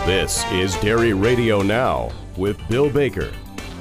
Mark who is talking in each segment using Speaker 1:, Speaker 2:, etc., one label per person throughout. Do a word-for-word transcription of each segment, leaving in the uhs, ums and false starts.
Speaker 1: This is Dairy Radio Now with Bill Baker.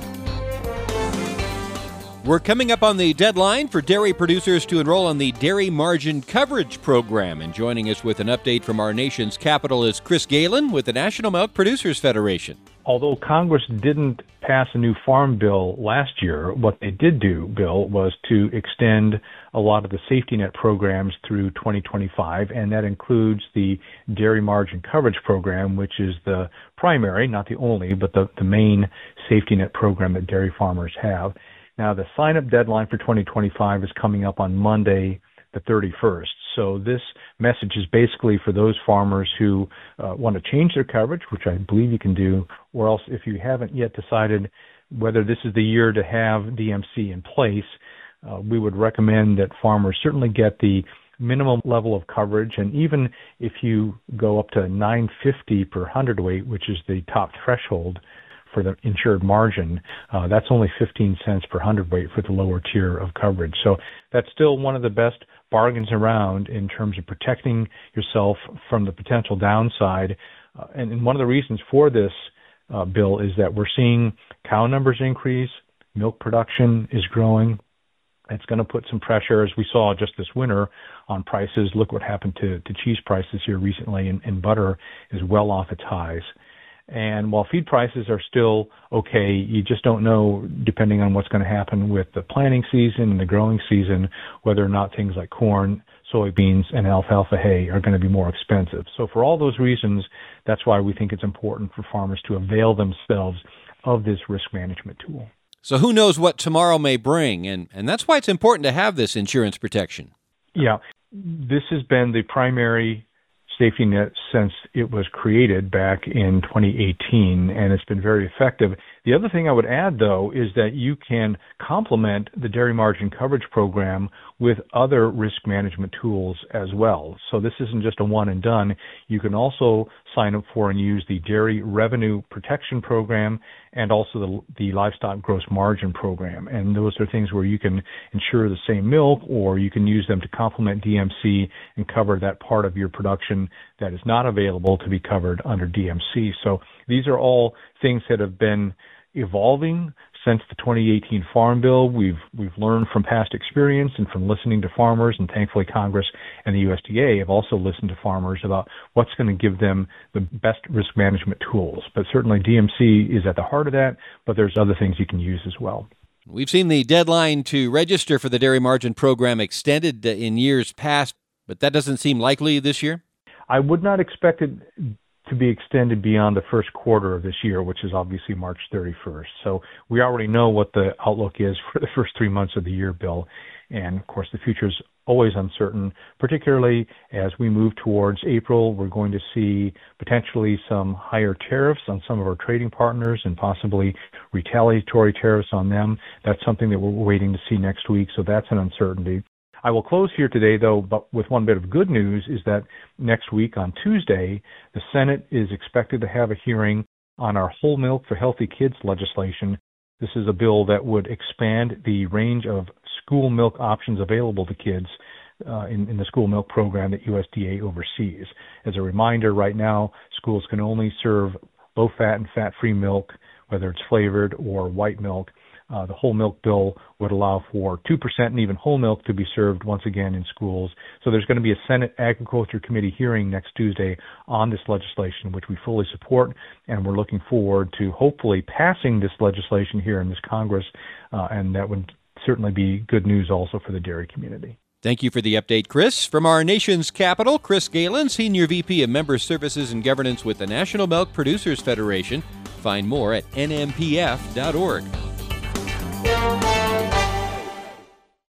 Speaker 2: We're coming up on the deadline for dairy producers to enroll on the Dairy Margin Coverage Program. And joining us with an update from our nation's capital is Chris Galen with the National Milk Producers Federation.
Speaker 3: Although Congress didn't pass a new farm bill last year, what they did do, Bill, was to extend a lot of the safety net programs through twenty twenty-five, and that includes the Dairy Margin Coverage Program, which is the primary, not the only, but the, the main safety net program that dairy farmers have. Now, the sign-up deadline for twenty twenty-five is coming up on Monday, the thirty-first. So this message is basically for those farmers who uh, want to change their coverage, which I believe you can do, or else if you haven't yet decided whether this is the year to have D M C in place, uh, we would recommend that farmers certainly get the minimum level of coverage. And even if you go up to nine fifty per hundredweight, which is the top threshold for the insured margin, uh, that's only fifteen cents per hundredweight for the lower tier of coverage. So that's still one of the best bargains around in terms of protecting yourself from the potential downside. Uh, and, and one of the reasons for this, uh, Bill, is that we're seeing cow numbers increase, milk production is growing. It's going to put some pressure, as we saw just this winter, on prices. Look what happened to, to cheese prices here recently, and, and butter is well off its highs. And while feed prices are still okay, you just don't know, depending on what's going to happen with the planting season and the growing season, whether or not things like corn, soybeans, and alfalfa hay are going to be more expensive. So for all those reasons, that's why we think it's important for farmers to avail themselves of this risk management tool.
Speaker 2: So who knows what tomorrow may bring, and, and that's why it's important to have this insurance protection.
Speaker 3: Yeah, this has been the primary safety net since it was created back in twenty eighteen, and it's been very effective. The other thing I would add, though, is that you can complement the Dairy Margin Coverage Program with other risk management tools as well. So this isn't just a one and done. You can also sign up for and use the Dairy Revenue Protection Program and also the, the Livestock Gross Margin Program. And those are things where you can insure the same milk, or you can use them to complement D M C and cover that part of your production that is not available to be covered under D M C. So these are all things that have been evolving since the twenty eighteen Farm Bill. We've we've learned from past experience and from listening to farmers, and thankfully Congress and the U S D A have also listened to farmers about what's going to give them the best risk management tools. But certainly D M C is at the heart of that, but there's other things you can use as well.
Speaker 2: We've seen the deadline to register for the Dairy Margin Program extended in years past, but that doesn't seem likely this year?
Speaker 3: I would not expect it to be extended beyond the first quarter of this year, which is obviously March thirty-first. So we already know what the outlook is for the first three months of the year, Bill. And of course, the future is always uncertain, particularly as we move towards April. We're going to see potentially some higher tariffs on some of our trading partners and possibly retaliatory tariffs on them. That's something that we're waiting to see next week. So that's an uncertainty. I will close here today, though, but with one bit of good news is that next week on Tuesday, the Senate is expected to have a hearing on our Whole Milk for Healthy Kids legislation. This is a bill that would expand the range of school milk options available to kids uh, in, in the school milk program that U S D A oversees. As a reminder, right now, schools can only serve low-fat and fat-free milk, whether it's flavored or white milk. Uh, the whole milk bill would allow for two percent and even whole milk to be served once again in schools. So there's going to be a Senate Agriculture Committee hearing next Tuesday on this legislation, which we fully support, and we're looking forward to hopefully passing this legislation here in this Congress, uh, and that would certainly be good news also for the dairy community.
Speaker 2: Thank you for the update, Chris. From our nation's capital, Chris Galen, Senior V P of Member Services and Governance with the National Milk Producers Federation. Find more at N M P F dot org.